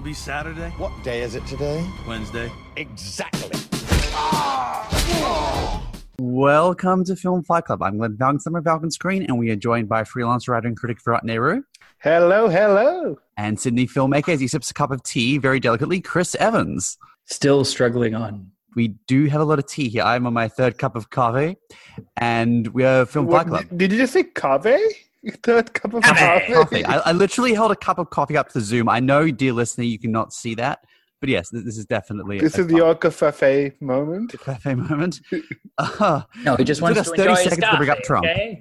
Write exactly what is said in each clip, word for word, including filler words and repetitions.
be Saturday? What day is it today? Wednesday. Exactly. Welcome to Film Fight Club. I'm Glenn Falcon, Summer Falcon Screen, and we are joined by freelance writer and critic Virat Nehru. Hello, hello. And Sydney filmmaker, as he sips a cup of tea very delicately, Chris Evans. Still struggling on. We do have a lot of tea here. I'm on my third cup of coffee, and we are Film What, Fight Club. Did you just say coffee? Third cup of Coffee. coffee? I, I literally held a cup of coffee up to Zoom. I know, dear listener, you cannot see that. But yes, this is definitely This a, is your cafe moment. cafe moment. Uh, No, he just wants took to us thirty enjoy his seconds to bring up coffee, Trump. okay?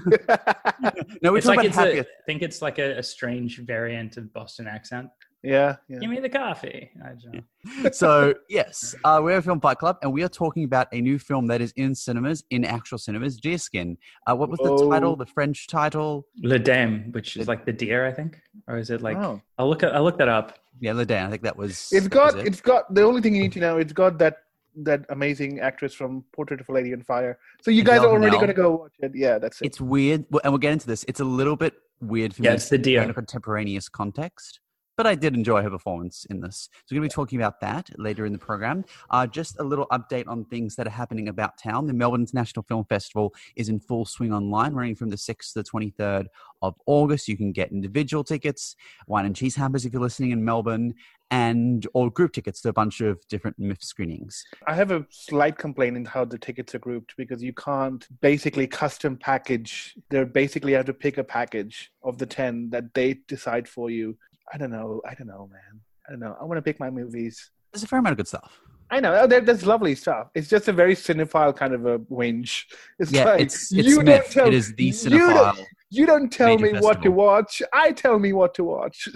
no, we're It's talking like about it's a, happier. I think it's like a, a strange variant of Boston accent. Yeah, yeah. Give me the coffee. I don't know. So, yes, uh, we're a Film Fight Club, and we are talking about a new film that is in cinemas, in actual cinemas, Deerskin. Uh, what was the Whoa. title, the French title? Le Dame, which is like the deer, I think, or is it like? Oh. I'll look. I'll look that up. Yeah, Le Dain. I think that was. It's got, was it. it's got, the only thing you need to know, it's got that that amazing actress from Portrait of a Lady on Fire. So you guys Adele are already Haenel. going to go watch it. Yeah, that's it. It's weird, and we'll get into this. It's a little bit weird for Yeah, me it's the deer. in a contemporaneous context. But I did enjoy her performance in this. So we're going to be talking about that later in the program. Uh, just a little update on things that are happening about town. The Melbourne International Film Festival is in full swing online, running from the sixth to the twenty-third of August. You can get individual tickets, wine and cheese hampers if you're listening in Melbourne, and or group tickets to a bunch of different M I F screenings. I have a slight complaint in how the tickets are grouped because you can't basically custom package. They basically have to pick a package of the ten that they decide for you. I don't know. I don't know, man. I don't know. I want to pick my movies. There's a fair amount of good stuff. I know. Oh, there, there's lovely stuff. It's just a very cinephile kind of a whinge. It's Yeah, like, it's, it's you Smith. don't tell, It is the you cinephile. don't, you don't tell major me what to festival. watch. I tell me what to watch.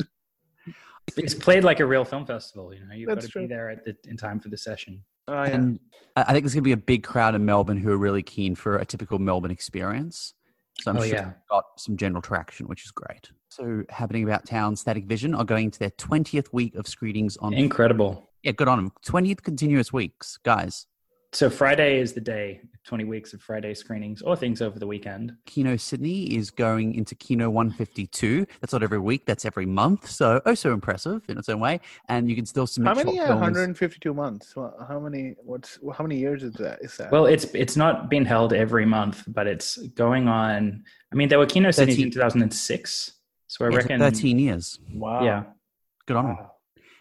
It's played like a real film festival. You know, you've got That's to true. be there at the, in time for the session. Oh, yeah. And I I think there's going to be a big crowd in Melbourne who are really keen for a typical Melbourne experience. So I'm Oh, sure yeah. it's got some general traction, which is great. So happening about town, Static Vision are going to their twentieth week of screenings on... Incredible. Yeah, good on them. twentieth continuous weeks, guys. So Friday is the day. twenty weeks of Friday screenings or things over the weekend. Kino Sydney is going into Kino one fifty-two. That's not every week, that's every month. So, oh, so impressive in its own way. And you can still submit How many? short Uh, films. one hundred fifty-two months. Well, how many? What's? How many years is that? Is that? Well, it's it's not been held every month, but it's going on. I mean, there were Kino Cities thirteen in two thousand six, so I Yeah, reckon thirteen years. wow. Yeah, Good on them. Wow.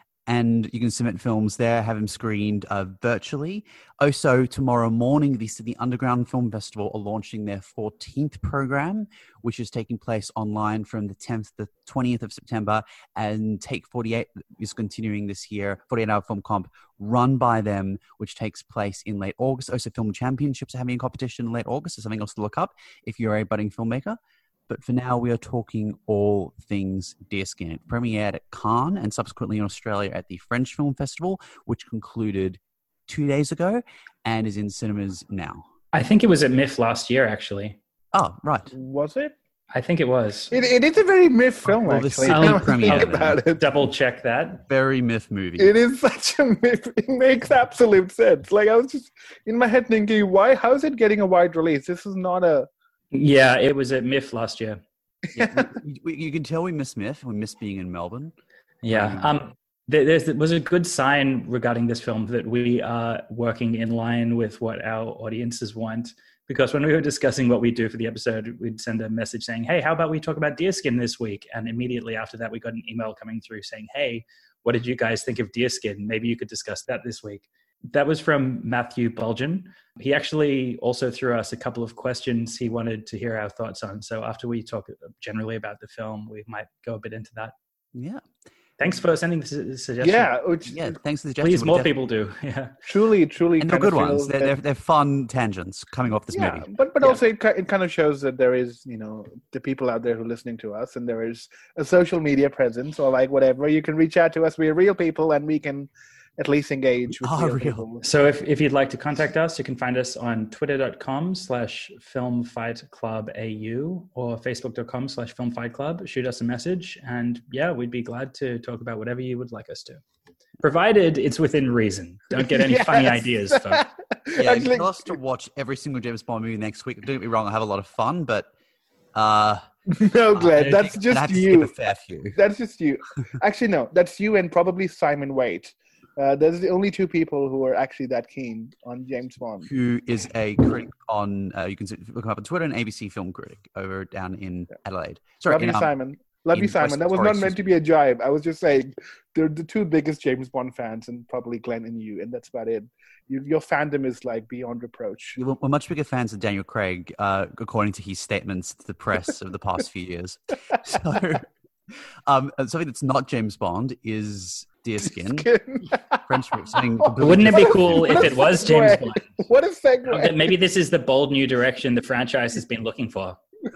And you can submit films there, have them screened uh, virtually. Also, tomorrow morning, the Sydney Underground Film Festival are launching their fourteenth program, which is taking place online from the tenth to the twentieth of September. And Take forty-eight is continuing this year, forty-eight hour film comp, run by them, which takes place in late August. Also, Film Championships are having a competition in late August. So something else to look up if you're a budding filmmaker. But for now, we are talking all things Deerskin. It premiered at Cannes and subsequently in Australia at the French Film Festival, which concluded two days ago and is in cinemas now. I think it was at M I F last year. Actually, Oh, right. Was it? I think it was. It, it is a very myth film, Well, the actually. Sydney Now I think premiere about it. Double check that. Very myth movie. It is such a myth. It makes absolute sense. Like I was just in my head thinking, why? How is it getting a wide release? This is not a. Yeah, it was at M I F last year. Yeah, we, we, you can tell we miss Myth. We miss being in Melbourne. Yeah. Um, there there's, there was a good sign regarding this film that we are working in line with what our audiences want. Because when we were discussing what we do for the episode, we'd send a message saying, hey, how about we talk about Deerskin this week? And immediately after that, we got an email coming through saying, hey, what did you guys think of Deerskin? Maybe you could discuss that this week. That was from Matthew Bulgen. He actually also threw us a couple of questions he wanted to hear our thoughts on. So after we talk generally about the film, we might go a bit into that. Yeah. Thanks for sending the su- suggestion. Yeah, which Yeah, thanks for the suggestion. Please, We'll more def- people do. Yeah. truly, truly, And they're kind of good ones. feels They're, that- they're, they're fun tangents coming off this yeah, movie. but but Yeah. also it, ki- it kind of shows that there is, you know, the people out there who are listening to us, and there is a social media presence or like whatever. You can reach out to us. We are real people, and we can at least engage with Oh, real real. people. So if, if you'd like to contact us, you can find us on twitter.com slash filmfightclubau or facebook.com slash filmfightclub. Shoot us a message. And yeah, we'd be glad to talk about whatever you would like us to. Provided it's within reason. Don't get any Yes. funny ideas, folks. Yeah, Actually, tell us to watch every single James Bond movie next week. Don't get me wrong, I'll have a lot of fun, but uh, No, Uh, Glenn, I that's think I'd just have to skip you. a fair few. That's just you. Actually, no, that's you and probably Simon Waite. Uh, those are the only two people who are actually that keen on James Bond. Who is a critic on, uh, you can look him up on Twitter, an A B C film critic over down in Adelaide. Sorry, Love in, you, um, Simon. Love you, in Simon. West That was Victoria, not meant to excuse be a jibe. I was just saying they're the two biggest James Bond fans, and probably Glenn and you, and that's about it. You, your fandom is like beyond reproach. We're we're much bigger fans of Daniel Craig, uh, according to his statements to the press of the past few years. So, um, something that's not James Bond is Deerskin. French something completely Wouldn't it be different. cool if it was James Bond? What a segue. Maybe this is the bold new direction the franchise has been looking for.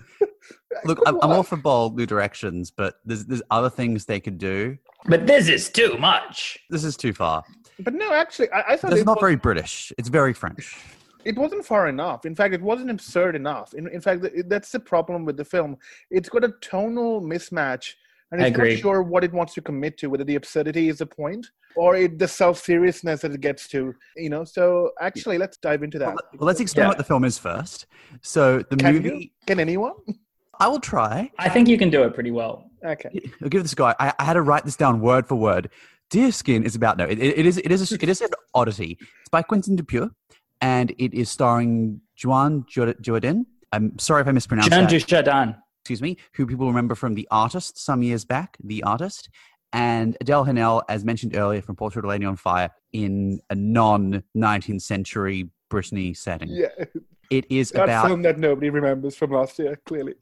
Look, I'm, I'm all for bold new directions, but there's there's other things they could do. But this is too much. This is too far. But no, actually, I, I thought It's it not was, very British. It's very French. it wasn't far enough. In fact, it wasn't absurd enough. In, in fact, th- that's the problem with the film. It's got a tonal mismatch, and I it's agree. not sure what it wants to commit to, whether the absurdity is the point or it, the self-seriousness that it gets to. You know. So actually, let's dive into that. Well, well, let's explain Yeah. what the film is first. So the Can movie, you? Can anyone? I will try. I think you can do it pretty well. Okay. I'll give this a go. I, I had to write this down word for word. Deerskin is about no. It, it is it is a, it is an oddity. It's by Quentin Dupieux, and it is starring Juan Jourdain. I'm sorry if I mispronounced Jean that. Dujardin. Excuse me. Who people remember from The Artist some years back. The Artist. And Adele Haenel, as mentioned earlier, from Portrait of a Lady on Fire, in a non-nineteenth century Brittany setting. Yeah. It is That about... film that nobody remembers from last year, clearly.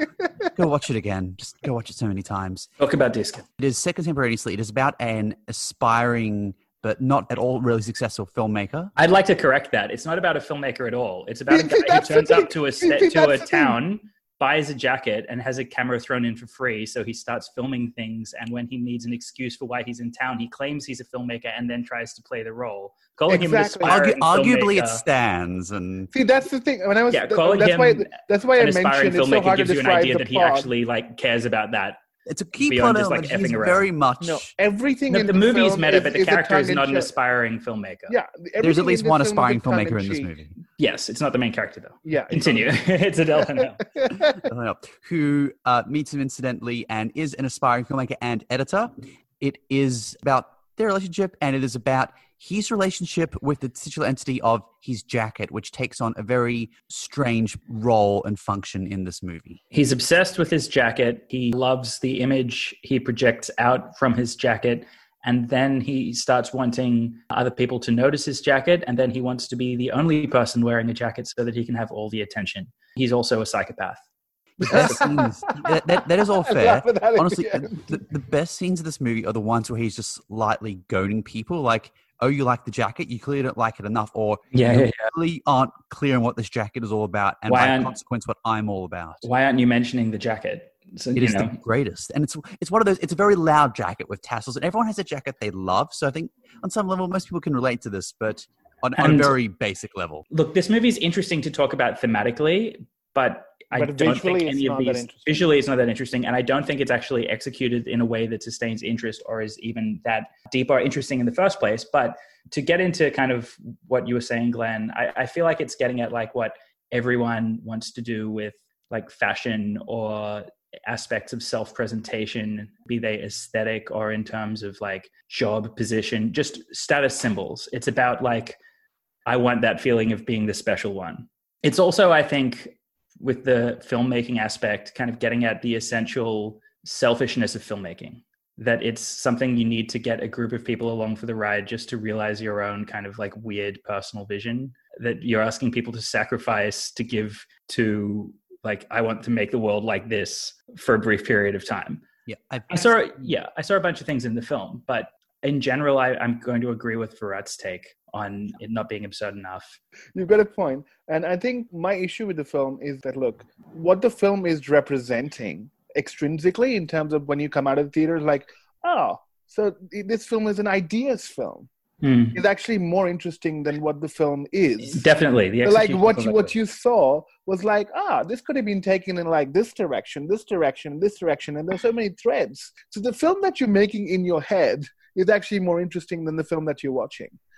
Go watch it again. Just go watch it so many times. Talk about Deerskin. It is set contemporaneously. It is about an aspiring but not at all really successful filmmaker. I'd like to correct that. It's not about a filmmaker at all. It's about a See, guy who that's the turns thing. up to a See, sta- see, to a that's the thing. town, buys a jacket, and has a camera thrown in for free. So he starts filming things, and when he needs an excuse for why he's in town, he claims he's a filmmaker and then tries to play the role. Calling Exactly. him an Argu- aspiring arguably, it filmmaker- stands, and See, that's the thing. When I was, Yeah, th- calling that's him why, that's why I an aspiring mentioned it's so filmmaker hard to gives you an describe idea the that he plot. actually like cares about that. it's a key Beyond plot just, like, element. He's effing around. very much. No, everything The, in the the movie is film meta, but the is a character is not an tongue-in-cheek- aspiring filmmaker. Yeah, There's everything at least in this one film is a aspiring filmmaker in this tongue-in-cheek. movie. Yes, it's not the main character though. Yeah, it's Continue. It's Adele Haenel. I don't know, who uh, meets him incidentally and is an aspiring filmmaker and editor. It is about their relationship, and it is about his relationship with the titular entity of his jacket, which takes on a very strange role and function in this movie. He's obsessed with his jacket. He loves the image he projects out from his jacket. And then he starts wanting other people to notice his jacket. And then he wants to be the only person wearing a jacket so that he can have all the attention. He's also a psychopath. The best scenes, that, that, that is all I fair. laugh at that Honestly, again. the, the best scenes of this movie are the ones where he's just lightly goading people. Like, oh, you like the jacket? You clearly don't like it enough. Or Yeah, you yeah, yeah. really aren't clear on what this jacket is all about. And Why by aren't- consequence, what I'm all about. Why aren't you mentioning the jacket? So, It you is know, the greatest. And it's it's one of those, it's a very loud jacket with tassels. And everyone has a jacket they love. So I think on some level, most people can relate to this, but on, on a And- very basic level. look, this movie is interesting to talk about thematically, but I But don't visually, think it's any of not that these interesting. visually it's not that interesting, and I don't think it's actually executed in a way that sustains interest or is even that deep or interesting in the first place. But to get into kind of what you were saying, Glenn, I, I feel like it's getting at like what everyone wants to do with like fashion or aspects of self-presentation, be they aesthetic or in terms of like job position, just status symbols. It's about like, I want that feeling of being the special one. It's also, I think, with the filmmaking aspect, kind of getting at the essential selfishness of filmmaking, that it's something you need to get a group of people along for the ride just to realize your own kind of like weird personal vision that you're asking people to sacrifice to give to like, I want to make the world like this for a brief period of time. Yeah. I, I saw, yeah, I saw a bunch of things in the film, but in general, I, I'm going to agree with Virat's take on it not being absurd enough. You've got a point. And I think my issue with the film is that, look, what the film is representing extrinsically in terms of when you come out of the theater, like, oh, so this film is an ideas film. Hmm. Is actually more interesting than what the film is. Definitely. The So, like execution what was you like what that. you saw was like, ah, this could have been taken in like this direction, this direction, this direction, and there's so many threads. So the film that you're making in your head is actually more interesting than the film that you're watching.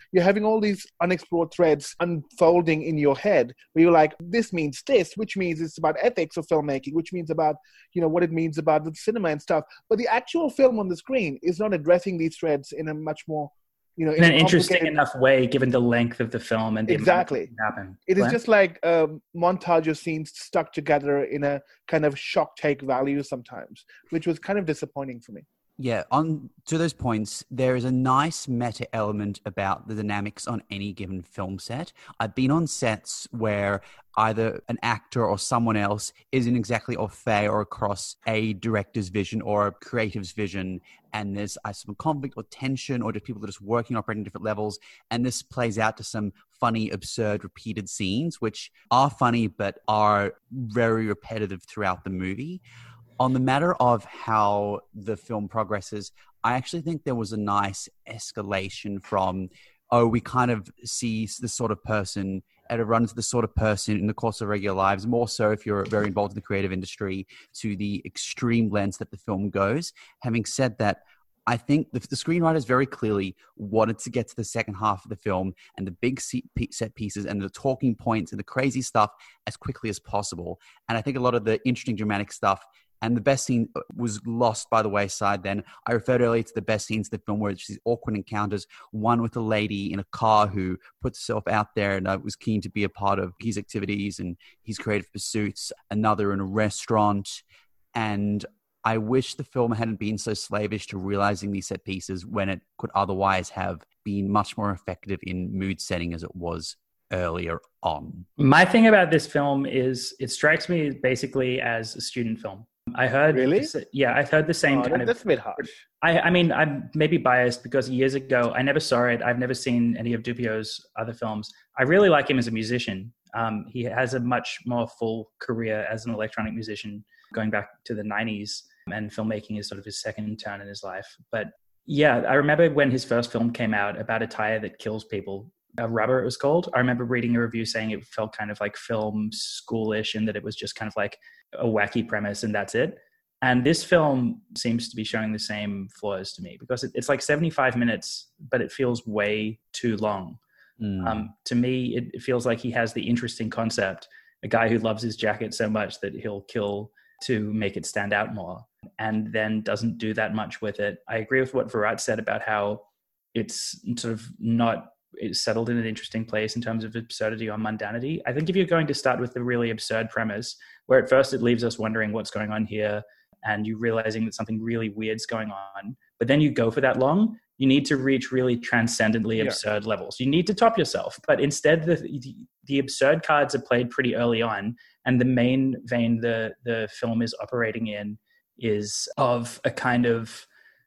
you're having all these unexplored threads unfolding in your head where you're like, this means this, which means it's about ethics of filmmaking, which means about, you know, what it means about the cinema and stuff. But the actual film on the screen is not addressing these threads in a much more, you know, in an interesting enough way, given the length of the film and the exactly happen. It is Glenn? just like a montage of scenes stuck together in a kind of shock take value sometimes, which was kind of disappointing for me. Yeah, on to those points, there is a nice meta element about the dynamics on any given film set. I've been on sets where either an actor or someone else isn't exactly au fait or across a director's vision or a creative's vision, and there's uh, some conflict or tension, or just people that are just working, operating different levels, and this plays out to some funny, absurd, repeated scenes, which are funny but are very repetitive throughout the movie. On the matter of how the film progresses, I actually think there was a nice escalation from, oh, we kind of see the sort of person, and it runs the sort of person in the course of regular lives, more so if you're very involved in the creative industry, to the extreme lengths that the film goes. Having said that, I think the, the screenwriters very clearly wanted to get to the second half of the film and the big set pieces and the talking points and the crazy stuff as quickly as possible. And I think a lot of the interesting dramatic stuff and the best scene was lost by the wayside then. I referred earlier to the best scenes of the film where it's these awkward encounters, one with a lady in a car who puts herself out there and uh, was keen to be a part of his activities and his creative pursuits, another in a restaurant. And I wish the film hadn't been so slavish to realizing these set pieces when it could otherwise have been much more effective in mood setting as it was earlier on. My thing about this film is it strikes me basically as a student film. I heard, really? Yeah, I've heard the same oh, kind that, of. That's a bit harsh. I, I mean, I'm maybe biased because years ago I never saw it. I've never seen any of Dupio's other films. I really like him as a musician. Um, he has a much more full career as an electronic musician, going back to the nineties, and filmmaking is sort of his second turn in his life. But yeah, I remember when his first film came out about a tire that kills people. Uh, Rubber, it was called. I remember reading a review saying it felt kind of like film schoolish and that it was just kind of like a wacky premise and that's it. And this film seems to be showing the same flaws to me because it, it's like seventy-five minutes, but it feels way too long. Mm. Um, to me, it, it feels like he has the interesting concept, a guy who loves his jacket so much that he'll kill to make it stand out more, and then doesn't do that much with it. I agree with what Virat said about how it's sort of not it's settled in an interesting place in terms of absurdity or mundanity. I think if you're going to start with the really absurd premise, where at first it leaves us wondering what's going on here, and you realizing that something really weird's going on, but then you go for that long, you need to reach really transcendently yeah. absurd levels. You need to top yourself. But instead, the, the the absurd cards are played pretty early on, and the main vein the the film is operating in is of a kind of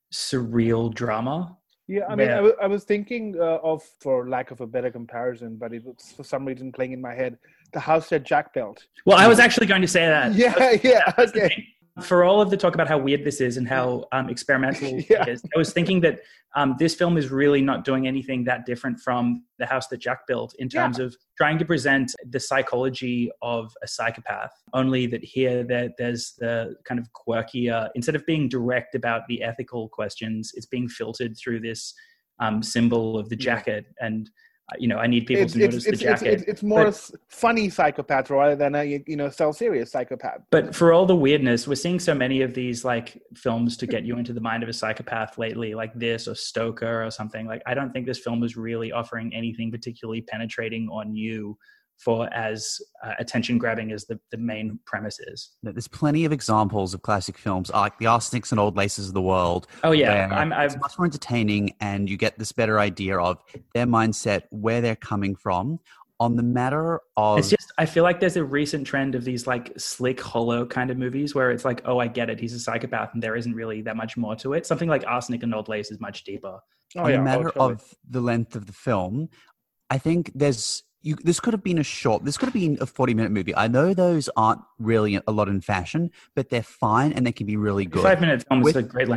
surreal drama. Yeah, I mean, I, w- I was thinking uh, of, for lack of a better comparison, but it was for some reason playing in my head, The House That Jack Built. Well, I was actually going to say that. Yeah, yeah, okay. For all of the talk about how weird this is and how um, experimental yeah. it is, I was thinking that um, this film is really not doing anything that different from The House That Jack Built in terms yeah. of trying to present the psychology of a psychopath, only that here there, there's the kind of quirkier, instead of being direct about the ethical questions, it's being filtered through this um, symbol of the jacket. And you know, I need people it's, to notice it's, the jacket. It's, it's, it's more but, a funny psychopath rather than a, you know, self-serious psychopath. But for all the weirdness, we're seeing so many of these like films to get you into the mind of a psychopath lately, like this or Stoker or something. Like, I don't think this film is really offering anything particularly penetrating or new for as uh, attention-grabbing as the, the main premise is. There's plenty of examples of classic films like The Arsenics and Old Laces of the World. Oh, yeah. I'm, it's much more entertaining, and you get this better idea of their mindset, where they're coming from. On the matter of... It's just, I feel like there's a recent trend of these like slick, hollow kind of movies where it's like, oh, I get it, he's a psychopath, and there isn't really that much more to it. Something like Arsenic and Old Lace is much deeper. Oh, On yeah, the matter oh, totally. of the length of the film, I think there's... You, this could have been a short, this could have been a forty-minute movie. I know those aren't really a lot in fashion, but they're fine and they can be really good. Five minutes film With, is a great length.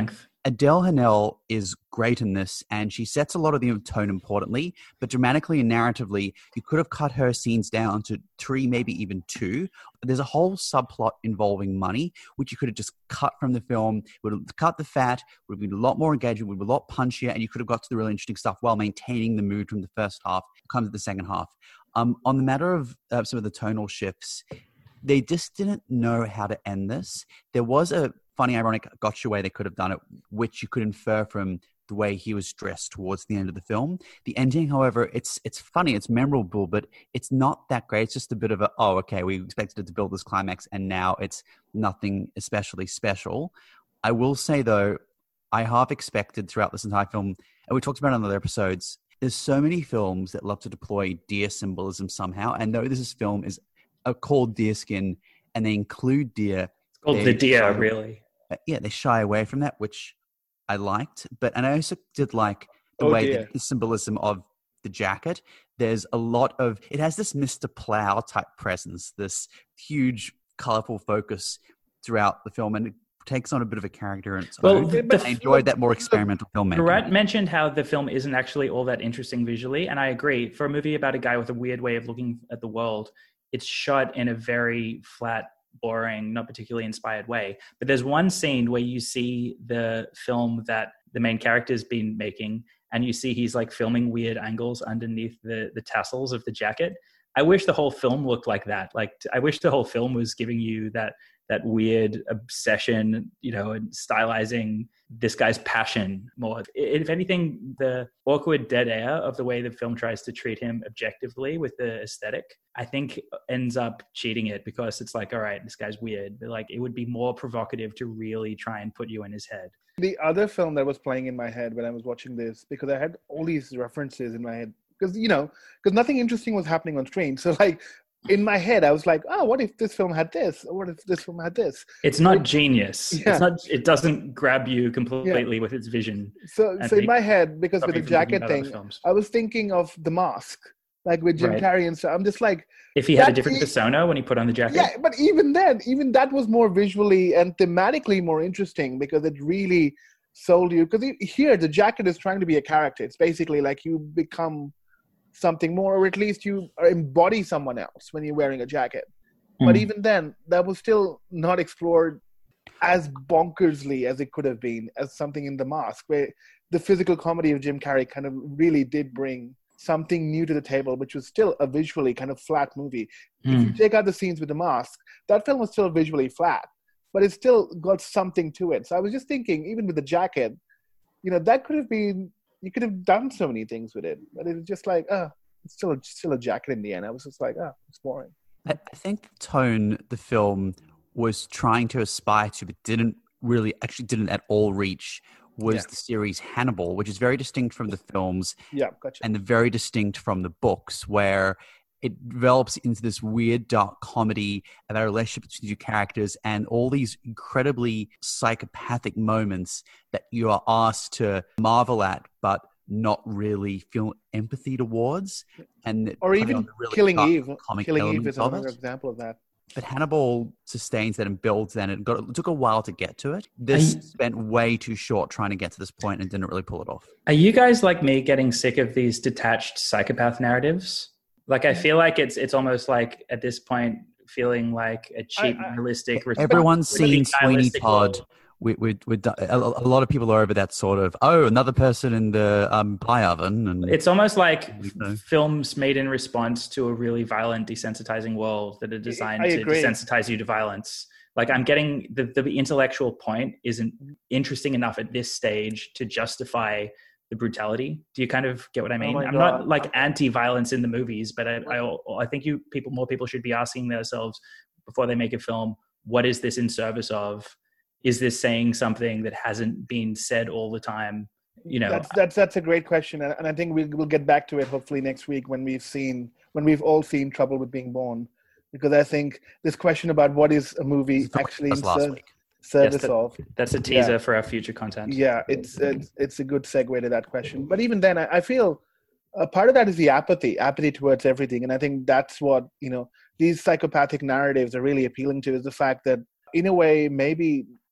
Adele Hanel is great in this, and she sets a lot of the tone importantly, but dramatically and narratively, you could have cut her scenes down to three, maybe even two. There's a whole subplot involving money, which you could have just cut from the film, would have cut the fat, would have been a lot more engaging, would be a lot punchier, and you could have got to the really interesting stuff while maintaining the mood from the first half, comes to the second half. Um, on the matter of uh, some of the tonal shifts, they just didn't know how to end this. There was a funny, ironic gotcha way they could have done it, which you could infer from the way he was dressed towards the end of the film. The ending, however, it's it's funny, it's memorable, but it's not that great. It's just a bit of a, oh, okay, we expected it to build this climax, and now it's nothing especially special. I will say, though, I half expected throughout this entire film, and we talked about it on other episodes, there's so many films that love to deploy deer symbolism somehow, and though this film is uh, called Deerskin, and they include deer, it's called the deer, really. Yeah, they shy away from that, which I liked. But and I also did like the Oh, way dear. that the symbolism of the jacket. There's a lot of it has this Mister Plow type presence, this huge, colorful focus throughout the film, and it takes on a bit of a character in its Well, own. the- I enjoyed that more experimental filmmaking. Barat mentioned how the film isn't actually all that interesting visually, and I agree. For a movie about a guy with a weird way of looking at the world, it's shot in a very flat, boring, not particularly inspired way. But there's one scene where you see the film that the main character's been making, and you see he's like filming weird angles underneath the the tassels of the jacket. I wish the whole film looked like that. Like, I wish the whole film was giving you that that weird obsession, you know, and stylizing this guy's passion more. If anything, the awkward dead air of the way the film tries to treat him objectively with the aesthetic, I think ends up cheating it, because it's like, all right, this guy's weird. But like, it would be more provocative to really try and put you in his head. The other film that was playing in my head when I was watching this, because I had all these references in my head, because, you know, because nothing interesting was happening on screen. So like, in my head, I was like, oh, what if this film had this? Or what if this film had this? It's not genius. Yeah. It's not. It doesn't grab you completely yeah. with its vision. So, so in my head, because with the jacket thing, I was thinking of The Mask, like with Jim right. Carrey and stuff. I'm just like, if he had a different persona when he put on the jacket. Yeah, but even then, even that was more visually and thematically more interesting, because it really sold you. Because here, the jacket is trying to be a character. It's basically like you become something more, or at least you embody someone else when you're wearing a jacket. Mm. But even then, that was still not explored as bonkersly as it could have been as something in The Mask, where the physical comedy of Jim Carrey kind of really did bring something new to the table, which was still a visually kind of flat movie. Mm. If you take out the scenes with The Mask, that film was still visually flat, but it still got something to it. So I was just thinking, even with the jacket, you know, that could have been, you could have done so many things with it, but it was just like, oh, it's still a, still a jacket in the end. I was just like, oh, it's boring. I, I think the tone the film was trying to aspire to, but didn't really, actually didn't at all reach, was yeah. the series Hannibal, which is very distinct from the films. Yeah, gotcha. And the very distinct from the books, where it develops into this weird dark comedy about a relationship between two characters and all these incredibly psychopathic moments that you are asked to marvel at, but not really feel empathy towards. And or even really Killing Eve. Killing Eve is of another it. example of that. But Hannibal sustains that and builds that, and it, got, it took a while to get to it. This you, spent way too short trying to get to this point and didn't really pull it off. Are you guys like me getting sick of these detached psychopath narratives? Like, I feel like it's it's almost like at this point feeling like a cheap, I, I, realistic. Everyone's seen Sweeney Todd. We, we, we, a, a lot of people are over that sort of, oh, another person in the um, pie oven. And it's almost like you know. films made in response to a really violent, desensitizing world that are designed I to agree. desensitize you to violence. Like, I'm getting the, the intellectual point isn't interesting enough at this stage to justify the brutality. Do you kind of get what I mean? Oh I'm God. not like anti-violence in the movies, but I, I, I think you people, more people should be asking themselves before they make a film, what is this in service of? Is this saying something that hasn't been said all the time? You know, that's that's that's a great question, and, and I think we'll we'll get back to it hopefully next week when we've seen when we've all seen Trouble with Being Born, because I think this question about what is a movie actually in ser- service yes, that, of. That's a teaser yeah. for our future content. Yeah, it's it's, it's a good segue to that question. But even then, I, I feel a part of that is the apathy, apathy towards everything, and I think that's what you know these psychopathic narratives are really appealing to, is the fact that in a way maybe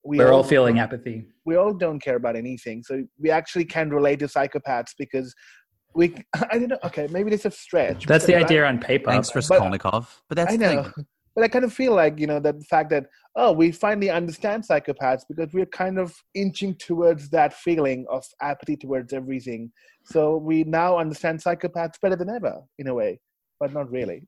we We're all feeling apathy. We all don't care about anything. So we actually can relate to psychopaths because we, I don't know, okay, maybe this is a stretch. That's the because idea I, on paper. Thanks, but- Raskolnikov. But that's I the know. thing. But I kind of feel like, you know, that the fact that, oh, we finally understand psychopaths because we're kind of inching towards that feeling of apathy towards everything. So we now understand psychopaths better than ever, in a way, but not really.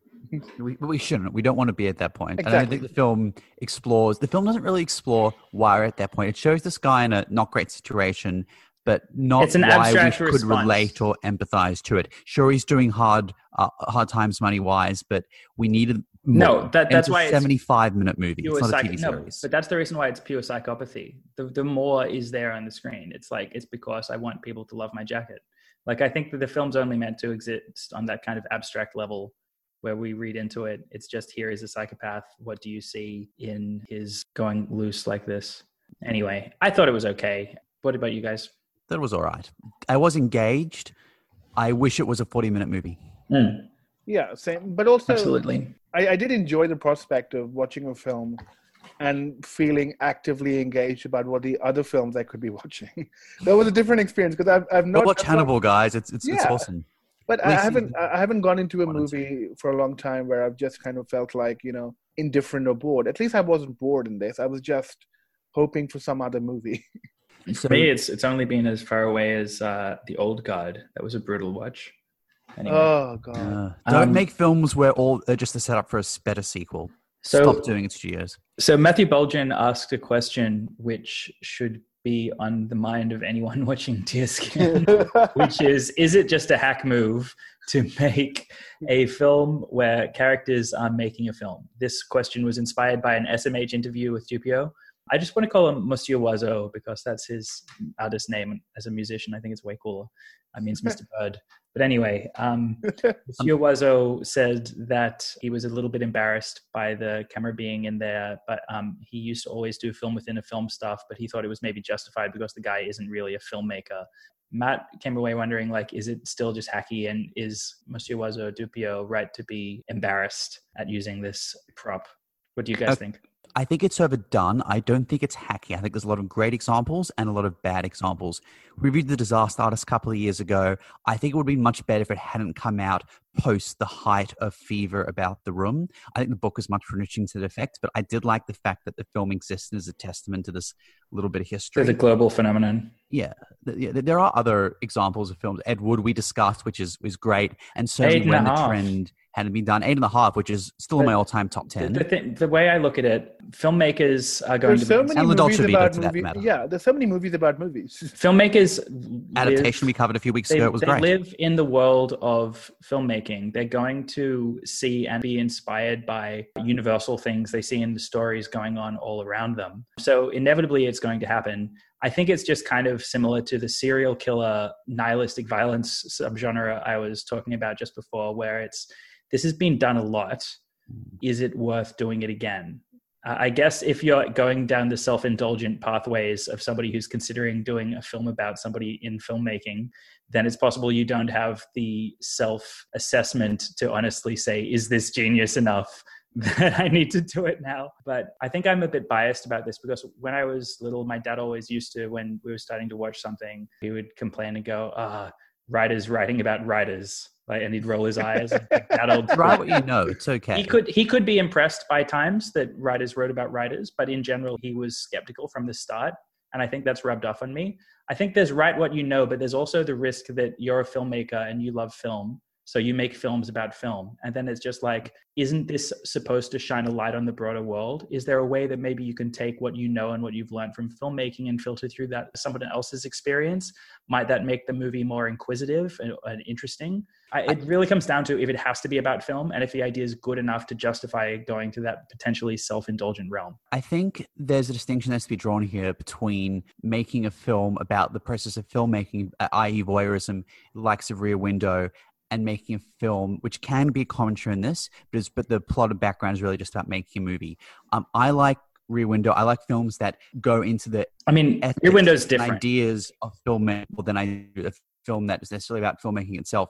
We, we shouldn't. We don't want to be at that point. And I Exactly. think the film explores, the film doesn't really explore why we're at that point. It shows this guy in a not great situation, but not It's an why we abstract could response. relate or empathize to it. Sure, he's doing hard, uh, hard times money wise, but we needed more. No, that- And that's it's why a it's seventy-five minute movie. Pure It's not psych- a T V no, series. but that's the reason why it's pure psychopathy. The the more is there on the screen. It's like it's because I want people to love my jacket. Like I think that the film's only meant to exist on that kind of abstract level where we read into it. It's just here is a psychopath. What do you see in his going loose like this? Anyway, I thought it was okay. What about you guys? That was all right. I was engaged. I wish it was a forty minute movie. Mm, Yeah, same. But also, absolutely. I, I did enjoy the prospect of watching a film and feeling actively engaged about what the other films I could be watching. That was a different experience because I've, I've Go not watch I've not- Hannibal, guys. It's it's, it's Yeah. awesome. But At I least haven't you- I haven't gone into a One and two. movie for a long time where I've just kind of felt like, you know, indifferent or bored. At least I wasn't bored in this. I was just hoping for some other movie. So, For me, it's it's only been as far away as uh, The Old Guard. That was a brutal watch. Anyway, Oh god. uh, don't Um, make films where all are just a setup for a better sequel. so Stop doing it, studios. So Matthew Bolgen asked a question which should be on the mind of anyone watching Deerskin, which is, is it just a hack move to make a film where characters are making a film? This question was inspired by an S M H interview with Dupio. I just want to call him Monsieur Oiseau because that's his artist name as a musician. I think it's way cooler. I mean, it's Mister Bird. But anyway, um, Monsieur Oiseau said that he was a little bit embarrassed by the camera being in there, but um, he used to always do film within a film stuff, but he thought it was maybe justified because the guy isn't really a filmmaker. Matt came away wondering, like, is it still just hacky, and is Monsieur Oiseau Dupio right to be embarrassed at using this prop? What do you guys Uh, think? I think it's overdone. I don't think it's hacky. I think there's a lot of great examples and a lot of bad examples. We reviewed The Disaster Artist a couple of years ago. I think it would be much better if it hadn't come out post the height of fever about The Room. I think the book is much more interesting to that effect, but I did like the fact that the film exists as a testament to this little bit of history. There's a global phenomenon. Yeah, th- yeah, there are other examples of films. Ed Wood we discussed, which is is great, and certainly Eight and when a the half. trend hadn't been done, eight and a half, which is still in my But all-time top ten. The, the, thing, the way I look at it, filmmakers are going There's to so be, many And La movies Dolce Vita, about to that movies. matter. Yeah, there's so many movies about movies. filmmakers Adaptation live, we covered a few weeks they, ago. It was they great. live in the world of filmmaking. They're going to see and be inspired by universal things they see in the stories going on all around them. So inevitably it's going to happen. I think it's just kind of similar to the serial killer nihilistic violence subgenre I was talking about just before, where it's, this has been done a lot. Is it worth doing it again? Uh, I guess if you're going down the self-indulgent pathways of somebody who's considering doing a film about somebody in filmmaking, then it's possible you don't have the self-assessment to honestly say, is this genius enough that I need to do it now? But I think I'm a bit biased about this because when I was little, my dad always used to, when we were starting to watch something, he would complain and go, ah, writers writing about writers. Like, and he'd roll his eyes. Like that old Write what you know. It's okay. he could he could be impressed by times that writers wrote about writers, but in general, he was skeptical from the start. And I think that's rubbed off on me. I think there's write what you know, but there's also the risk that you're a filmmaker and you love film. So you make films about film. And then it's just like, isn't this supposed to shine a light on the broader world? Is there a way that maybe you can take what you know and what you've learned from filmmaking and filter through that someone else's experience? Might that make the movie more inquisitive and, and interesting? I, it really comes down to if it has to be about film and if the idea is good enough to justify going to that potentially self-indulgent realm. I think there's a distinction that's to be drawn here between making a film about the process of filmmaking, that is voyeurism, the likes of Rear Window, and making a film, which can be a commentary on this, but, it's, but the plot and background is really just about making a movie. Um, I like Rear Window. I like films that go into the I mean, ethics Rear Window's and different. ideas of filmmaking more than I do a film that is necessarily about filmmaking itself.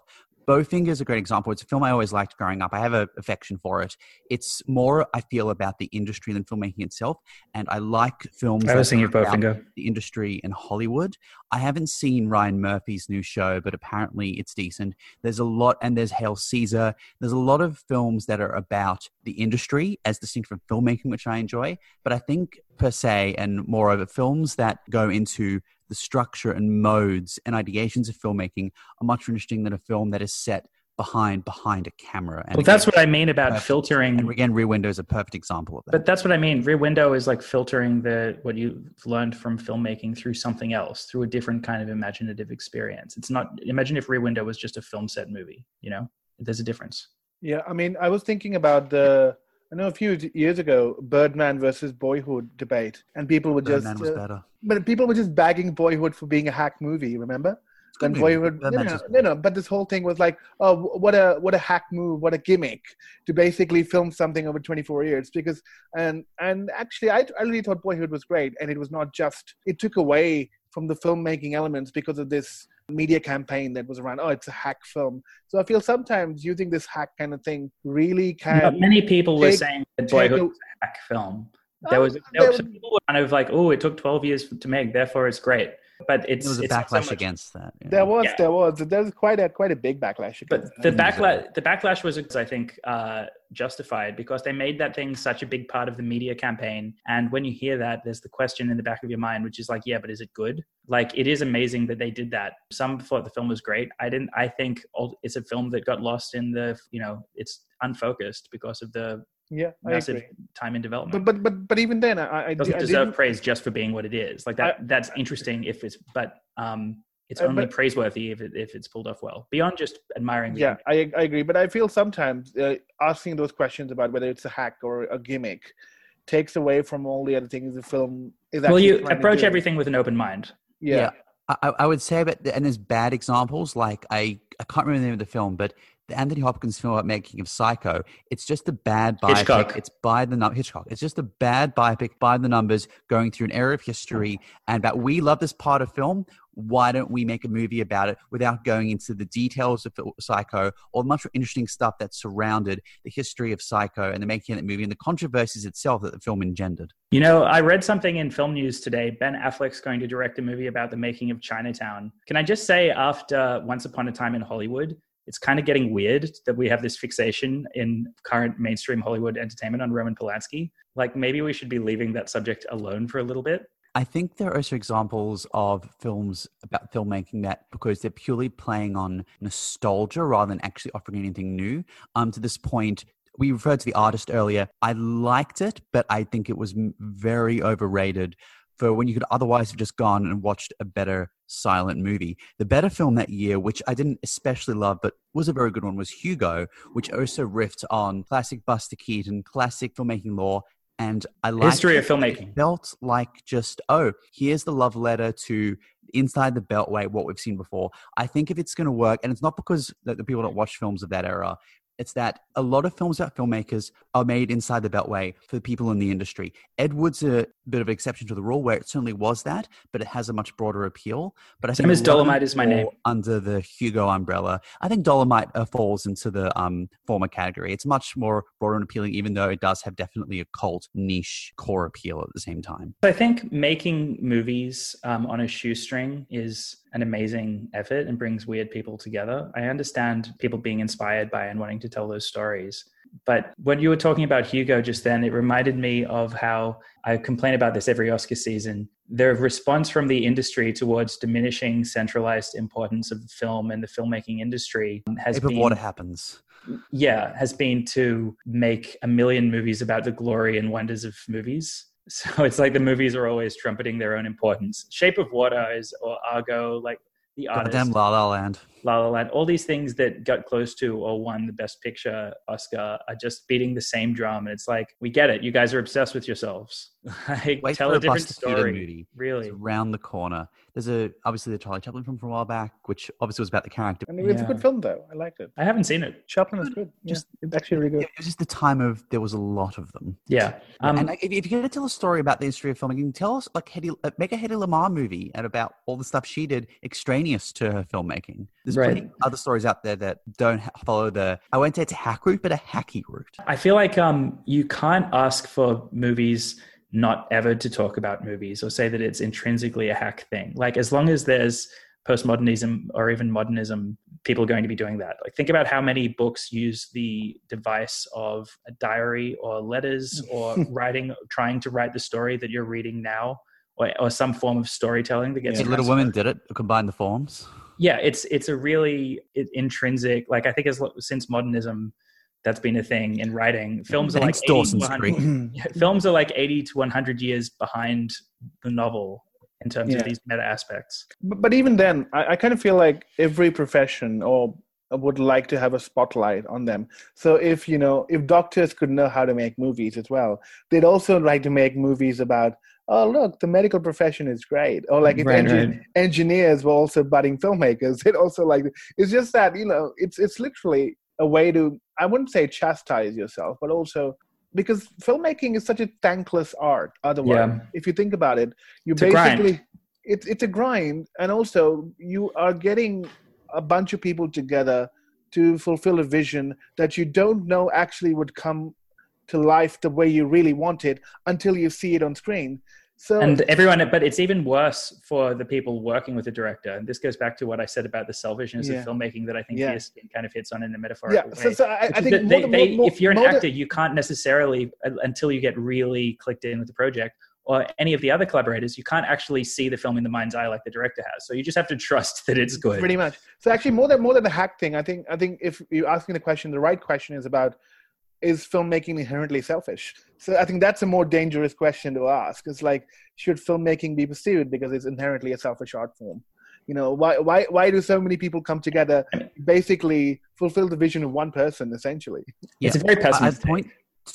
Bowfinger is a great example. It's a film I always liked growing up. I have an affection for it. It's more, I feel, about the industry than filmmaking itself. And I like films I was that thinking are of about Bowfinger. the industry in Hollywood. I haven't seen Ryan Murphy's new show, but apparently it's decent. There's a lot, and there's Hail Caesar. There's a lot of films that are about the industry as distinct from filmmaking, which I enjoy. But I think per se, and moreover, films that go into the structure and modes and ideations of filmmaking are much more interesting than a film that is set behind behind a camera. And Well, again, that's what I mean about perfect. filtering. And again, Rear Window is a perfect example of that. But that's what I mean. Rear Window is like filtering the what you've learned from filmmaking through something else, through a different kind of imaginative experience. It's not, imagine if Rear Window was just a film set movie, you know? There's a difference. Yeah, I mean, I was thinking about the, I know a few years ago, Birdman versus Boyhood debate, and people were just, Birdman was uh, better. but people were just bagging Boyhood for being a hack movie. Remember? It's a good When movie. Boyhood, no, Birdman's no, just- no, no, but this whole thing was like, oh, what a what a hack move, what a gimmick to basically film something over twenty-four years. Because and and actually, I I really thought Boyhood was great, and it was not just, it took away from the filmmaking elements because of this media campaign that was around, oh, it's a hack film. So I feel sometimes using this hack kind of thing really can. Not many people were take- saying that take Boyhood a- was a hack film. There Oh, was there there were some people were kind of like, oh, it took twelve years to make, therefore it's great. But it's There was a it's not so backlash much- against that. yeah. There was, Yeah. there was, there's quite a quite a big backlash. But against the that. backlash, the backlash was, I think, uh, justified because they made that thing such a big part of the media campaign. And when you hear that, there's the question in the back of your mind, which is like, yeah, but is it good? Like, it is amazing that they did that. Some thought the film was great. I didn't. I think it's a film that got lost in the, you know, it's unfocused because of the Yeah, I massive agree. time in development. But but but but even then, I, I, It doesn't I deserve didn't- praise just for being what it is. Like that. that's interesting if it's, but um, it's Uh, only but- praiseworthy if it, if it's pulled off well. Beyond just admiring. The Yeah, I, I agree. But I feel sometimes uh, asking those questions about whether it's a hack or a gimmick takes away from all the other things the film is actually Well, you trying to approach do. everything with an open mind. Yeah. Yeah. I, I would say, but and there's bad examples. Like I, I can't remember the name of the film, but the Anthony Hopkins film about making of Psycho. It's just a bad biopic. Hitchcock. It's by the num- Hitchcock. It's just a bad biopic by the numbers, going through an era of history, and about we love this part of film. Why don't we make a movie about it without going into the details of Psycho or the much more interesting stuff that surrounded the history of Psycho and the making of that movie and the controversies itself that the film engendered? You know, I read something in film news today. Ben Affleck's going to direct a movie about the making of Chinatown. Can I just say, after Once Upon a Time in Hollywood, it's kind of getting weird that we have this fixation in current mainstream Hollywood entertainment on Roman Polanski. Like, maybe we should be leaving that subject alone for a little bit. I think there are also examples of films about filmmaking that, because they're purely playing on nostalgia rather than actually offering anything new. Um, to this point, we referred to The Artist earlier. I liked it, but I think it was m- very overrated for when you could otherwise have just gone and watched a better silent movie. The better film that year, which I didn't especially love, but was a very good one, was Hugo, which also riffed on classic Buster Keaton, classic filmmaking lore. And I liked History of it. filmmaking. It felt like just, oh, here's the love letter to inside the Beltway, what we've seen before. I think if it's going to work, and it's not because that the people don't watch films of that era, it's that a lot of films about filmmakers are made inside the Beltway for the people in the industry. Ed Wood's a bit of an exception to the rule where it certainly was that, but it has a much broader appeal. But I Same think as a lot of Dolomite them is My fall Name. under the Hugo umbrella. I think Dolomite uh, falls into the um, former category. It's much more broader and appealing, even though it does have definitely a cult niche core appeal at the same time. I think making movies um, on a shoestring is an amazing effort and brings weird people together. I understand people being inspired by and wanting to tell those stories. But when you were talking about Hugo just then, it reminded me of how I complain about this every Oscar season. The response from the industry towards diminishing centralized importance of film and the filmmaking industry has Shape of been... Water happens. Yeah, has been to make a million movies about the glory and wonders of movies. So it's like the movies are always trumpeting their own importance. Shape of Water is, or Argo, like The Artist, Goddamn La La Land. La La Land, all these things that got close to or won the Best Picture Oscar are just beating the same drum. And it's like, we get it. You guys are obsessed with yourselves. Like, Wait tell for a a different Buster Keaton story. movie. Really. It's around the corner. There's a obviously the Charlie Chaplin film from a while back, which obviously was about the character. And it's a Yeah. good film, though. I liked it. I haven't seen it. Chaplin is good. Just- yeah, it's actually really good. It was just the time of there was a lot of them. Yeah. Um, and like, if, if you're going to tell a story about the history of filming, you can tell us like Hedy, uh, make a Hedy Lamarr movie and about all the stuff she did extraneous to her filmmaking. There's Right. plenty of other stories out there that don't ha- follow the I won't say it's a hack route, but a hacky route. I feel like um, you can't ask for movies not ever to talk about movies or say that it's intrinsically a hack thing. Like, as long as there's postmodernism or even modernism, people are going to be doing that. Like, think about how many books use the device of a diary or letters or writing, trying to write the story that you're reading now, or, or some form of storytelling that gets. Yeah, Little Women did it. Combine the forms. Yeah, it's it's a really intrinsic. Like, I think as since modernism, that's been a thing in writing. Films are like Thanks, eighty Dawson's to one hundred, films are like eighty to one hundred years behind the novel in terms Yeah. of these meta aspects. But, but even then, I, I kind of feel like every profession or would like to have a spotlight on them. So if, you know, if doctors could know how to make movies as well, they'd also like to make movies about, oh, look, the medical profession is great. Or like if Right, engi- right. engineers were also budding filmmakers, they'd also like, it's just that, you know, it's it's literally a way to, I wouldn't say chastise yourself, but also because filmmaking is such a thankless art. Otherwise, Yeah. if you think about it, you It's a grind. basically, it's it's a grind. And also you are getting a bunch of people together to fulfill a vision that you don't know actually would come to life the way you really want it until you see it on screen. So And everyone, but it's even worse for the people working with the director. And this goes back to what I said about the selfishness Yeah. of filmmaking that I think Yeah. P S P N kind of hits on in a metaphorical yeah, so, way. so I, Which I is think that more they, than- they, more- if you're an more than- actor, you can't necessarily, uh, until you get really clicked in with the project, or any of the other collaborators, you can't actually see the film in the mind's eye like the director has. So you just have to trust that it's good. Pretty much. So actually, more than more than the hack thing, I think I think if you're asking the question, the right question is about, is filmmaking inherently selfish? So I think that's a more dangerous question to ask. It's like, should filmmaking be pursued because it's inherently a selfish art form? You know, why why why do so many people come together, basically fulfill the vision of one person, essentially? It's a very I- pessimistic. I point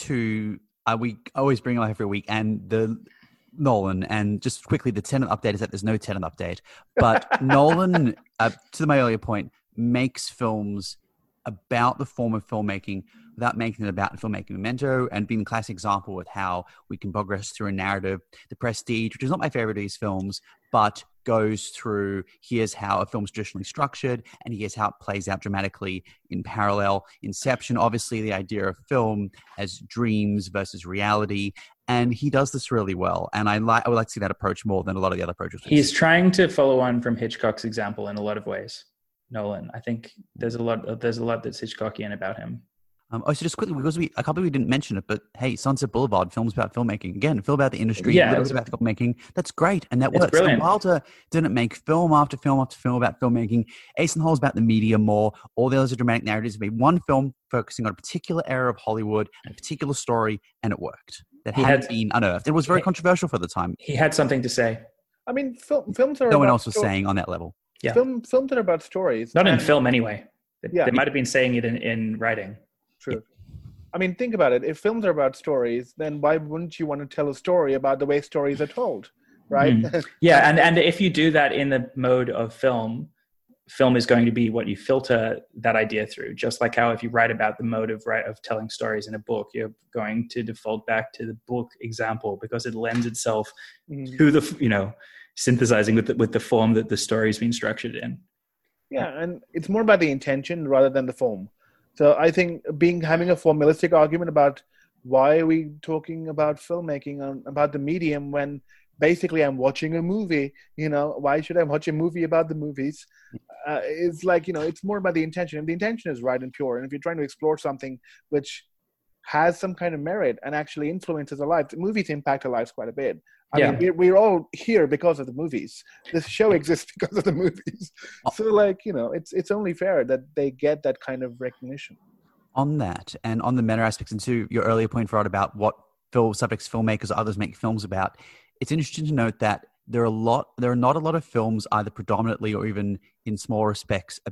to uh, we always bring it up every week, and the Nolan, and just quickly, the Tenet update is that there's no Tenet update, but Nolan, uh, to my earlier point, makes films about the form of filmmaking without making it about filmmaking. Memento and being the classic example with how we can progress through a narrative. The Prestige, which is not my favorite of these films, but goes through, here's how a film's traditionally structured, and here's how it plays out dramatically in parallel. Inception, obviously the idea of film as dreams versus reality, and he does this really well. And I like, I would like to see that approach more than a lot of the other approaches. we've He's seen. trying to follow on from Hitchcock's example in a lot of ways. Nolan, I think there's a lot. There's a lot that's Hitchcockian about him. Um, oh, so just quickly, because we, I can't believe we didn't mention it, but hey, Sunset Boulevard, films about filmmaking. Again, film about the industry, Yeah, a little it's- bit about filmmaking. That's great, and that It's works. brilliant. And Wilder didn't make film after film after film about filmmaking. Ace Hall's about the media more. All the others are dramatic narratives. It made one film focusing on a particular era of Hollywood and a particular story, and it worked. That He hadn't had- been unearthed. It was very he- controversial for the time. He had something to say. I mean, film, films are No one about else was sto- saying on that level. Yeah. Film, films are about stories. Not in And- film anyway. They, Yeah. they might have been saying it in, in writing. True. I mean, think about it. If films are about stories, then why wouldn't you want to tell a story about the way stories are told, right? Mm. Yeah, and, and if you do that in the mode of film, film is going to be what you filter that idea through. Just like how if you write about the mode of, right, of telling stories in a book, you're going to default back to the book example because it lends itself Mhm. to the, you know, synthesizing with the, with the form that the story's been structured in. Yeah, and it's more about the intention rather than the form. So I think being having a formalistic argument about why are we talking about filmmaking and about the medium when basically I'm watching a movie, you know, why should I watch a movie about the movies? Uh, it's like, you know, it's more about the intention, and the intention is right and pure. And if you're trying to explore something which has some kind of merit and actually influences our lives, movies impact our lives quite a bit. I Yeah. mean, we're, we're all here because of the movies. This show exists because of the movies. So, like, you know, it's it's only fair that they get that kind of recognition. On that, and on the meta aspects, and to your earlier point, Rod, about what film subjects filmmakers or others make films about, it's interesting to note that there are a lot, there are not a lot of films, either predominantly or even in small respects, about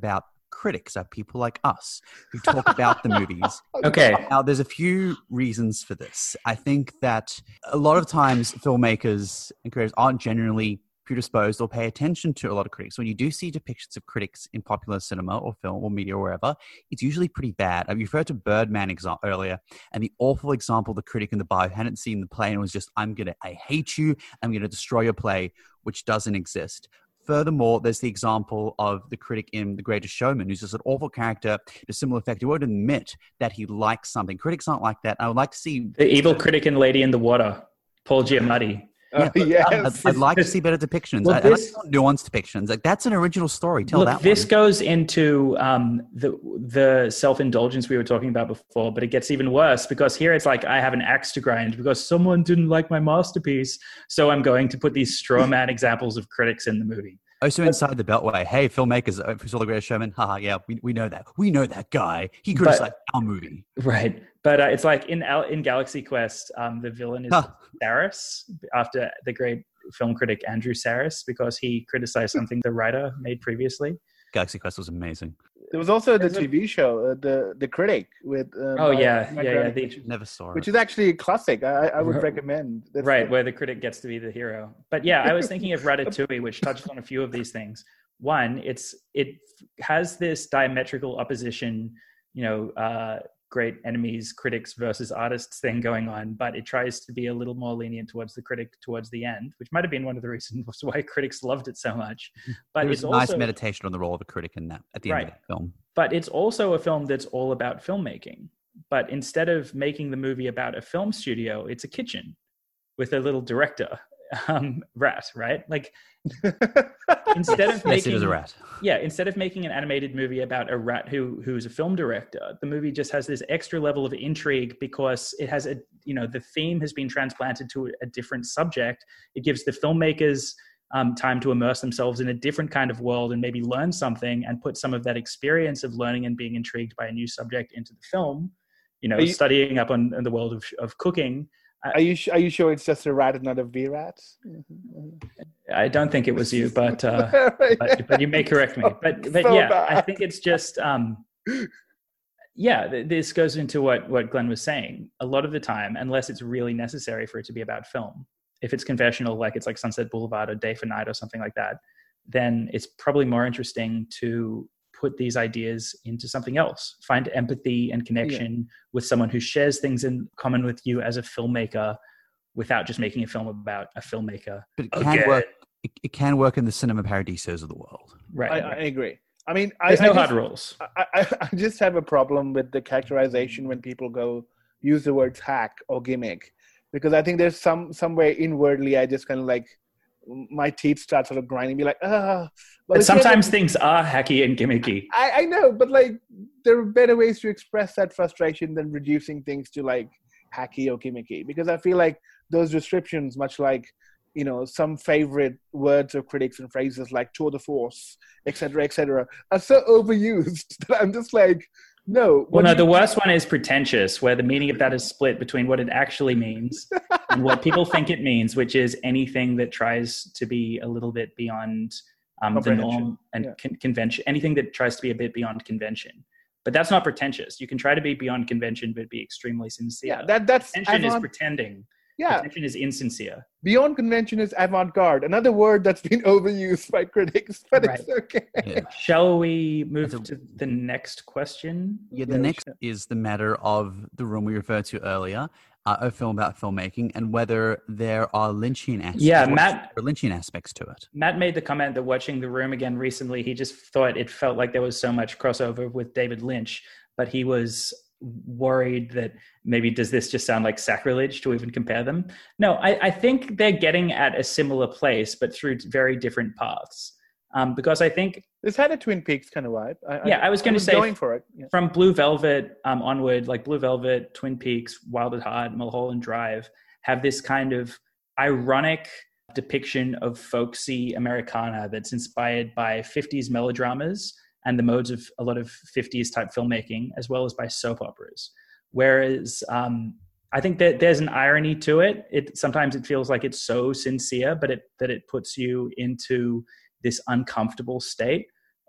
critics, are people like us who talk about the movies. Okay. Now, there's a few reasons for this. I think that a lot of times filmmakers and creators aren't generally predisposed or pay attention to a lot of critics. When you do see depictions of critics in popular cinema or film or media or wherever, it's usually pretty bad. I referred to Birdman exa- earlier, and the awful example, the critic in the bar who hadn't seen the play and was just, I'm going to, I hate you, I'm going to destroy your play, which doesn't exist. Furthermore, there's the example of the critic in The Greatest Showman, who's just an awful character, a similar effect. He won't admit that he likes something. Critics aren't like that. I would like to see... The evil critic in Lady in the Water, Paul Giamatti. Uh, Yeah, yes. I'd, I'd like to see better depictions. Well, I, this- I like nuanced depictions. Like that's an original story. Tell Look, that this one. goes into um, the the self-indulgence we were talking about before, but it gets even worse because here it's like I have an axe to grind because someone didn't like my masterpiece, so I'm going to put these straw man examples of critics in the movie. Also inside the Beltway. Hey, filmmakers, if you saw The Greatest Showman, haha, yeah, we, we know that. We know that guy. He criticized our movie. Right, but uh, it's like in Al- in Galaxy Quest, um, the villain is Huh. Saris, after the great film critic Andrew Saris, because he criticized something the writer made previously. Galaxy Quest was amazing. There was also the There's a- T V show, uh, the the critic with. Uh, Oh Matt- yeah, Matt yeah, yeah. Groening, The, which, Never saw which it. is actually a classic. I, I would Right. recommend. That's right, the- where the critic gets to be the hero. But yeah, I was thinking of Ratatouille, which touched on a few of these things. One, it's it has this diametrical opposition, you know, uh, great enemies, critics versus artists thing going on, but it tries to be a little more lenient towards the critic towards the end, which might have been one of the reasons why critics loved it so much. But There it's was a nice also, meditation on the role of a critic in that at the end Right. of that film. but it's also a film that's all about filmmaking. But instead of making the movie about a film studio, it's a kitchen with a little director, um, rat, right? Like instead of Yes, making it is a rat. yeah, instead of making an animated movie about a rat who who's a film director, the movie just has this extra level of intrigue because it has a you know the theme has been transplanted to a different subject. It gives the filmmakers um, time to immerse themselves in a different kind of world and maybe learn something and put some of that experience of learning and being intrigued by a new subject into the film. You know, Are you- studying up on, on the world of of cooking. Are you are you sure it's just a rat and not a V rat? I don't think it was you, but. Uh, but, but you may correct me. But but So yeah, bad. I think it's just um, yeah. th- This goes into what what Glenn was saying. A lot of the time, unless it's really necessary for it to be about film, if it's confessional, like it's like Sunset Boulevard or Day for Night or something like that, then it's probably more interesting to put these ideas into something else. Find empathy and connection with someone who shares things in common with you as a filmmaker, without just making a film about a filmmaker. But it can Again. work. It, it can work in the cinema paradisos of the world. Right. I, I agree. I mean, I, There's I no just, hard rules. I, I, I just have a problem with the characterization when people go use the words hack or gimmick, because I think there's some somewhere inwardly I just kind of like my teeth start sort of grinding, be like, ah. But it's never- sometimes things are hacky and gimmicky. I, I know, but like there are better ways to express that frustration than reducing things to like hacky or gimmicky, because I feel like those descriptions, much like, you know, some favorite words of critics and phrases like tour de force, et cetera, et cetera, are so overused that I'm just like, no. Well, what no, do the you- worst one is pretentious, where the meaning of that is split between what it actually means and what people think it means, which is anything that tries to be a little bit beyond um, the Comprehension. norm and Yeah. con- convention, anything that tries to be a bit beyond convention. But that's not pretentious. You can try to be beyond convention, but be extremely sincere. Yeah, that that's Convention is avant- pretending. yeah. Convention is insincere. Beyond convention is avant-garde, another word that's been overused by critics, but Right. it's okay. Yeah. Shall we move That's a- to the next question? Yeah, the Yeah, we next is the matter of The Room we referred to earlier, uh, a film about filmmaking, and whether there are Lynchian aspects. Yeah, Matt- Or Lynchian aspects to it. Matt made the comment that watching The Room again recently, he just thought it felt like there was so much crossover with David Lynch, but he was worried that maybe does this just sound like sacrilege to even compare them? No, I, I think they're getting at a similar place, but through very different paths. Um, because I think This had a Twin Peaks kind of vibe. I, Yeah, I was gonna say- going for it. Yeah. from Blue Velvet um, onward, like Blue Velvet, Twin Peaks, Wild at Heart, Mulholland Drive, have this kind of ironic depiction of folksy Americana that's inspired by fifties melodramas and the modes of a lot of fifties type filmmaking, as well as by soap operas. Whereas um, I think that there's an irony to it. It sometimes it feels like it's so sincere, but it that it puts you into this uncomfortable state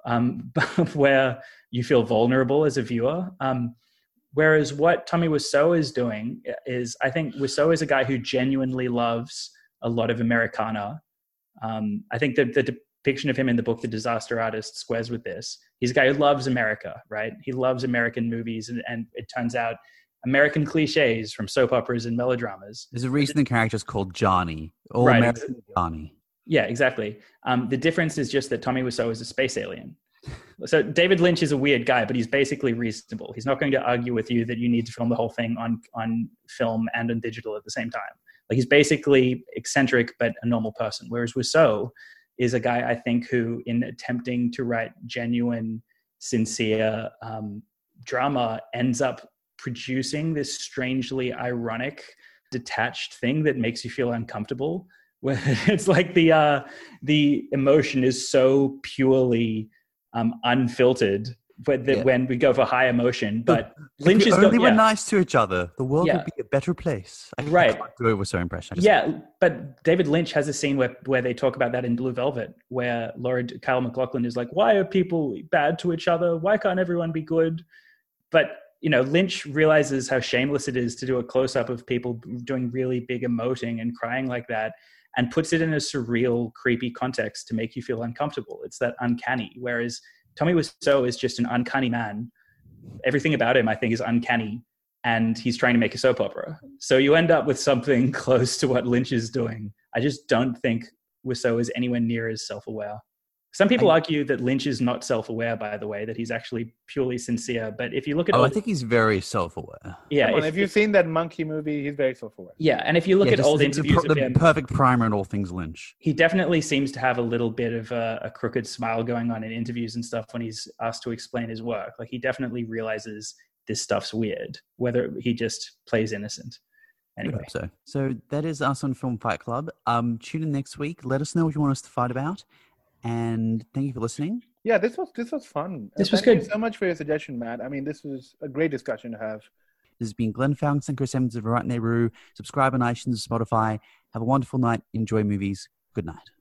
um, where you feel vulnerable as a viewer. Um, whereas what Tommy Wiseau is doing is, I think Wiseau is a guy who genuinely loves a lot of Americana. Um, I think that the depiction of him in the book, The Disaster Artist, squares with this. He's a guy who loves America, right? He loves American movies, and, and it turns out American cliches from soap operas and melodramas. There's a reason the character's called Johnny. All Right. American Johnny. Yeah, exactly. Um, the difference is just that Tommy Wiseau is a space alien. So David Lynch is a weird guy, but he's basically reasonable. He's not going to argue with you that you need to film the whole thing on, on film and on digital at the same time. Like, he's basically eccentric, but a normal person. Whereas Wiseau is a guy, I think, who, in attempting to write genuine, sincere um, drama, ends up producing this strangely ironic, detached thing that makes you feel uncomfortable. Where it's like the uh, the emotion is so purely um, unfiltered, but that Yeah. when we go for high emotion, but Lynch if is we only got, were yeah. nice to each other, the world Yeah. would be a better place. I Right. can't do it with so impression. I just- Yeah, but David Lynch has a scene where, where they talk about that in Blue Velvet, where Laura Kyle MacLachlan is like, why are people bad to each other? Why can't everyone be good? But, you know, Lynch realizes how shameless it is to do a close-up of people doing really big emoting and crying like that, and puts it in a surreal, creepy context to make you feel uncomfortable. It's that uncanny. Whereas Tommy Wiseau is just an uncanny man. Everything about him, I think, is uncanny. And he's trying to make a soap opera. So you end up with something close to what Lynch is doing. I just don't think Wiseau is anywhere near as self-aware. Some people I- argue that Lynch is not self-aware, by the way, that he's actually purely sincere. But if you look at Oh, all, I think he's very self-aware. yeah, Come on, if, if you've seen that Monkey movie, he's very self-aware. yeah, and if you look Yeah, at just old the, interviews the, of the him, perfect primer in all things Lynch. he definitely seems to have a little bit of a, a crooked smile going on in interviews and stuff when he's asked to explain his work. Like, he definitely realizes this stuff's weird, whether he just plays innocent. Good Anyway, hope so. So that is us on Film Fight Club. Um, tune in next week. Let us know what you want us to fight about. And thank you for listening. Yeah, this was this was fun. This Uh, was thank good. you so much for your suggestion, Matt. I mean, this was a great discussion to have. This has been Glenn Founks and Chris Evans of Right Nehru. Subscribe on iTunes and Spotify. Have a wonderful night. Enjoy movies. Good night.